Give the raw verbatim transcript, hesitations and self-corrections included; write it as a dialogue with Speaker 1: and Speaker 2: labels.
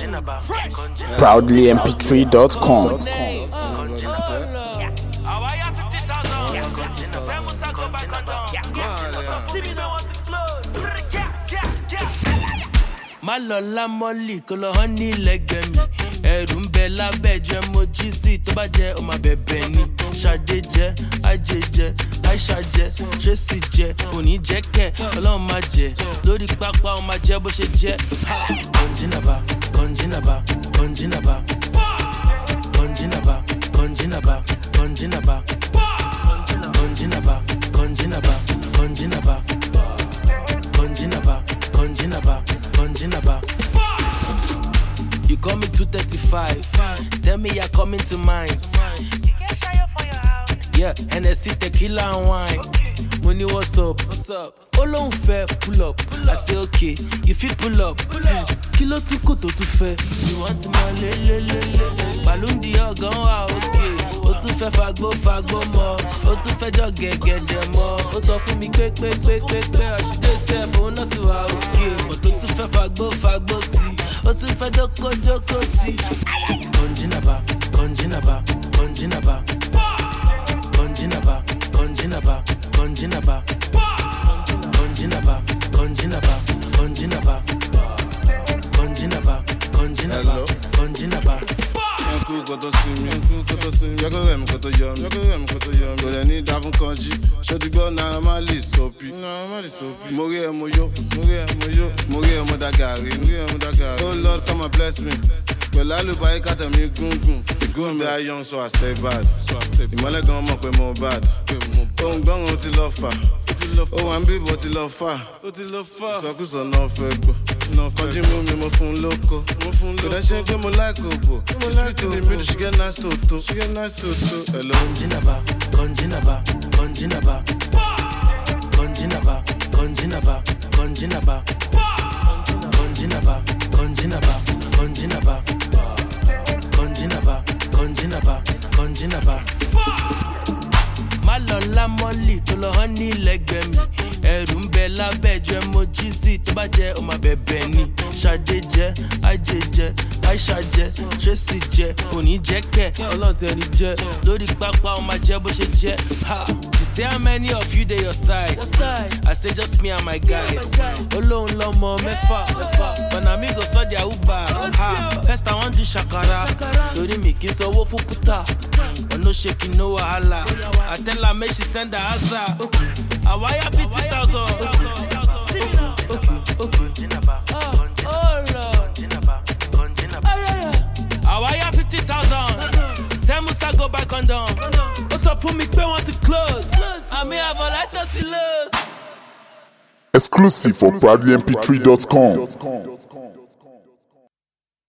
Speaker 1: Proudly M P three dot com.
Speaker 2: má lọ lámọ́lì kó lọ hàn ní lẹ́gbẹ̀ẹ́ mi ẹ̀rù ń bẹ lábẹ́ jẹ́ mo jí sí tó bá jẹ́ ó máa bẹ̀bẹ̀ ni ṣàdé jẹ́ ajé jẹ́ àìṣà jẹ́ tracy jẹ́ òní jẹ́ kẹ́ ọlọ́run máa jẹ́ lórí pápá ó máa jẹ́ bó ṣe jẹ́ kọ́njínàbà kọ́njínàbà kọ́njínàbà kọ́njínàbà kọ́njínàbà kọ́njínàbà kọ́njínàbà kọ́njínàbà kọ́njínàbà kọ́njínàbà kọ́njínàbà kọ́njínàbà. You call me two thirty-five. Tell me you're coming to mine.
Speaker 3: You can show you for your house.
Speaker 2: Yeah, Hennessy, tequila and wine. Okay. Money, what's up? What's up? All on fair, pull up. Pull up. I say okay, you fit pull up. Pull up. Kilo tu koto tu fair. You want my le le le le. Balloon di ogan wa okay. O tu fẹ́ fagbo fagbo mo. O tu fẹ́ jọ gẹ́gẹ́dẹ́ mo. O sọ fún mi pé pé pé pé pé ọ̀ṣìdé sẹ́ bó náà ti wà okay. O tu fẹ́ fagbo fagbo si. O tu fẹ́ joko joko si. Konjinaba, konjinaba, konjinaba. Konjinaba, konjinaba, konjinaba. Konjinaba, konjinaba, konjinaba. Konjinaba, konjinaba, konjinaba.
Speaker 4: Uncle got to see me, uncle got to see me. Yago em got to yum, yago em got to yum. Go there need having kanji. Shut the go na mali soapy, na mali soapy. Mori em moyo, mori em moyo, mori em modagari, mori em modagari. Oh Lord, come and bless me. Well, I look by cat and me gun gun. Gun die young, so I stay bad. So I stay. The male gun up with more bad. Oh, gun on till love far. Oh, I'm big, but till love far. But till love far. So cause I'm not fair. No, cause you move me, my phone loco. My phone loco. But I shake him like Obo. She's sweet in the middle, she get nice toto. She get nice toto. Hello.
Speaker 2: Konjinaba, konjinaba, konjinaba. Konjinaba, konjinaba, konjinaba. Konjinaba, konjinaba, konjinaba. Konjinaba, konjinaba, konjinaba. Má lọ lámọ́lì kó lọ hàn ní lẹ́gbẹ̀ẹ́ mi ẹ̀rù ń bẹ lábẹ́ jẹ́ mo jí sí tó bá jẹ́ ó máa bẹ̀bẹ̀ ni ṣàdé jẹ́ ajé jẹ́ àìṣà jẹ́ tracy jẹ́ òní jẹ́ kẹ́ ọlọ́run tẹ̀rí jẹ́ lórí pápá ó máa jẹ́ bó ṣe jẹ́ ha. She say how many of you dey your side? I say just me and my guys. Olóhùn lọ́mọ mẹ́fà but na me go sọ their uber ha. First I wan do shakara torí mi kì í sanwó fún kúta but no shaking no wahala. I tell her make she send her answer. I wire fifty thousand. Okay, okay, okay. Oh Lord. I wire fifty thousand. Send Musa go back on down. What's up for me? Pay want to close. I may have a light to see.
Speaker 1: Exclusive for Proudly M P three dot com.